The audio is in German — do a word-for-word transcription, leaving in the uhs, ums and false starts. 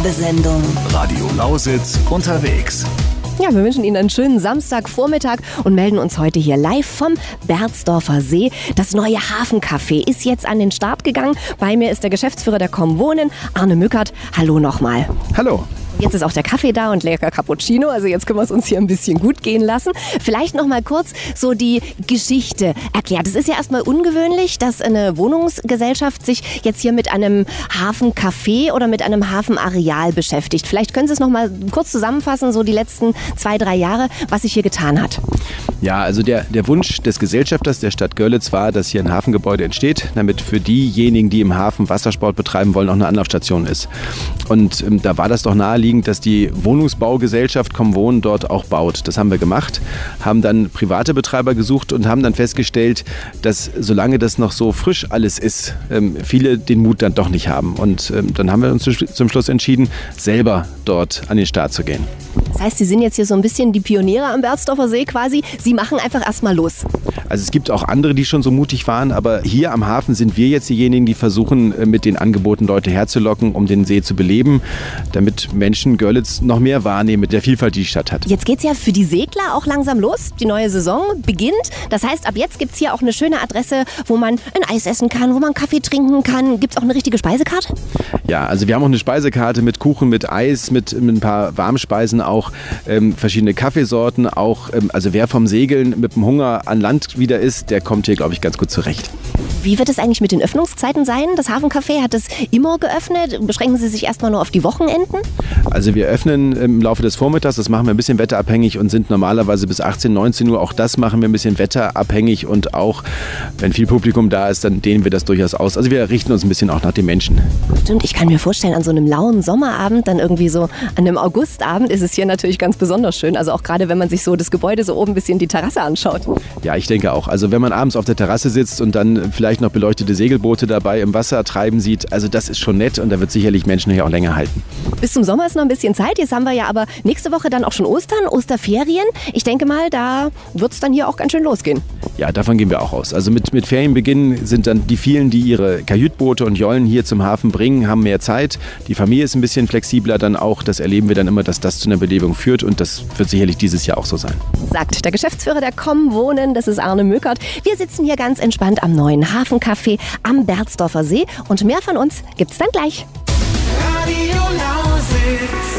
Werbesendung. Radio Lausitz unterwegs. Ja, wir wünschen Ihnen einen schönen Samstagvormittag und melden uns heute hier live vom Berzdorfer See. Das neue Hafencafé ist jetzt an den Start gegangen. Bei mir ist der Geschäftsführer der Comm-Wohnen, Arne Mückert. Hallo nochmal. Hallo. Jetzt ist auch der Kaffee da und lecker Cappuccino, also jetzt können wir es uns hier ein bisschen gut gehen lassen. Vielleicht noch mal kurz so die Geschichte erklärt. Es ist ja erstmal ungewöhnlich, dass eine Wohnungsgesellschaft sich jetzt hier mit einem Hafencafé oder mit einem Hafenareal beschäftigt. Vielleicht können Sie es noch mal kurz zusammenfassen, so die letzten zwei, drei Jahre, was sich hier getan hat. Ja, also der, der Wunsch des Gesellschafters der Stadt Görlitz war, dass hier ein Hafengebäude entsteht, damit für diejenigen, die im Hafen Wassersport betreiben wollen, auch eine Anlaufstation ist. Und ähm, da war das doch naheliegend, dass die Wohnungsbaugesellschaft Comm-Wohnen dort auch baut. Das haben wir gemacht, haben dann private Betreiber gesucht und haben dann festgestellt, dass solange das noch so frisch alles ist, ähm, viele den Mut dann doch nicht haben. Und ähm, dann haben wir uns zum Schluss entschieden, selber dort an den Start zu gehen. Das heißt, Sie sind jetzt hier so ein bisschen die Pioniere am Berzdorfer See quasi. Sie machen einfach erstmal los. Also es gibt auch andere, die schon so mutig waren, aber hier am Hafen sind wir jetzt diejenigen, die versuchen, mit den Angeboten Leute herzulocken, um den See zu beleben, damit Menschen Görlitz noch mehr wahrnehmen mit der Vielfalt, die die Stadt hat. Jetzt geht's ja für die Segler auch langsam los. Die neue Saison beginnt. Das heißt, ab jetzt gibt's hier auch eine schöne Adresse, wo man ein Eis essen kann, wo man Kaffee trinken kann. Gibt's auch eine richtige Speisekarte? Ja, also wir haben auch eine Speisekarte mit Kuchen, mit Eis, mit, mit ein paar Warmspeisen, auch ähm, verschiedene Kaffeesorten. Auch, ähm, also wer vom Segeln mit dem Hunger an Land wieder ist, der kommt hier, glaube ich, ganz gut zurecht. Wie wird es eigentlich mit den Öffnungszeiten sein? Das Hafencafé hat es immer geöffnet. Beschränken Sie sich erstmal nur auf die Wochenenden? Also wir öffnen im Laufe des Vormittags, das machen wir ein bisschen wetterabhängig und sind normalerweise bis achtzehn, neunzehn Uhr. Auch das machen wir ein bisschen wetterabhängig und auch, wenn viel Publikum da ist, dann dehnen wir das durchaus aus. Also wir richten uns ein bisschen auch nach den Menschen. Stimmt, ich kann mir vorstellen, an so einem lauen Sommerabend, dann irgendwie so an einem Augustabend ist es hier natürlich ganz besonders schön. Also auch gerade, wenn man sich so das Gebäude so oben ein bisschen die Terrasse anschaut. Ja, ich denke auch. Also wenn man abends auf der Terrasse sitzt und dann vielleicht noch beleuchtete Segelboote dabei im Wasser treiben sieht, also das ist schon nett und da wird sicherlich Menschen hier auch länger halten. Bis zum Sommer ist noch ein bisschen Zeit. Jetzt haben wir ja aber nächste Woche dann auch schon Ostern, Osterferien. Ich denke mal, da wird es dann hier auch ganz schön losgehen. Ja, davon gehen wir auch aus. Also mit, mit Ferienbeginn sind dann die vielen, die ihre Kajütboote und Jollen hier zum Hafen bringen, haben mehr Zeit. Die Familie ist ein bisschen flexibler dann auch. Das erleben wir dann immer, dass das zu einer Belebung führt und das wird sicherlich dieses Jahr auch so sein. Sagt der Geschäftsführer der Comm-Wohnen, das ist Arne Mückert. Wir sitzen hier ganz entspannt am neuen Hafencafé am Berzdorfer See und mehr von uns gibt's dann gleich. Radio Lausitz.